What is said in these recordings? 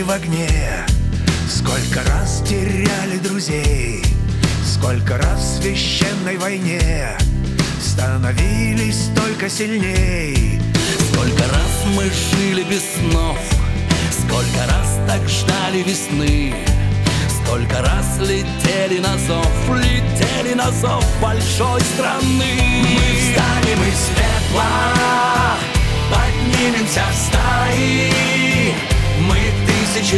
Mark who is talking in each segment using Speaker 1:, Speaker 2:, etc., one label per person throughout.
Speaker 1: в огне, сколько раз теряли друзей, сколько раз в священной войне становились только сильней.
Speaker 2: Сколько раз мы жили без снов, сколько раз так ждали весны, сколько раз летели на зов большой страны.
Speaker 3: Мы встанем из пепла, поднимемся в стаи. Мы тысячи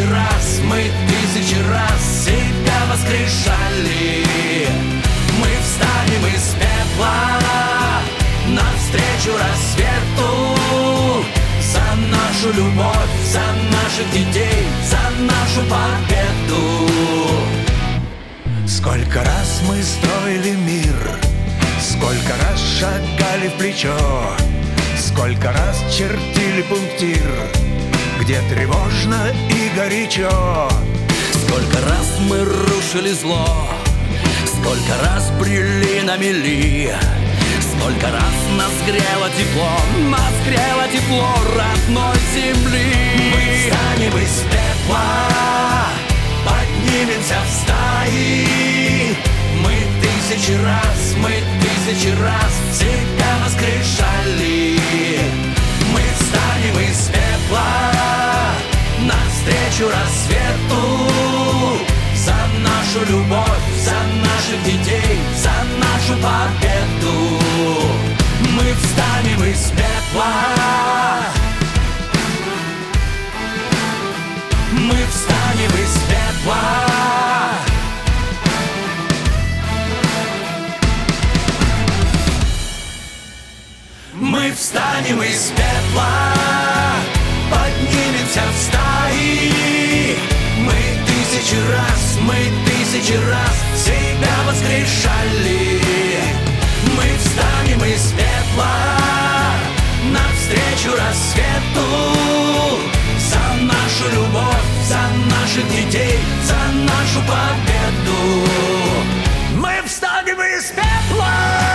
Speaker 3: раз себя воскрешали. Мы встанем из пепла навстречу рассвету, за нашу любовь, за наших детей, за нашу победу.
Speaker 1: Сколько раз мы строили мир, сколько раз шагали в плечо, сколько раз чертили пунктир, где тревожно и горячо.
Speaker 2: Сколько раз мы рушили зло, сколько раз брели на мели, сколько раз нас грело тепло родной земли.
Speaker 3: Мы встанем из пепла, поднимемся в стаи. Мы тысячи раз себя воскрешали. Мы встанем из пепла навстречу рассвету, за нашу любовь, за наших детей, за нашу победу. Мы встанем из пепла. Мы встанем из пепла. Мы встанем из пепла, поднимемся в стаи. Мы тысячи раз себя воскрешали. Мы встанем из пепла навстречу рассвету, за нашу любовь, за наших детей, за нашу победу. Мы встанем из пепла.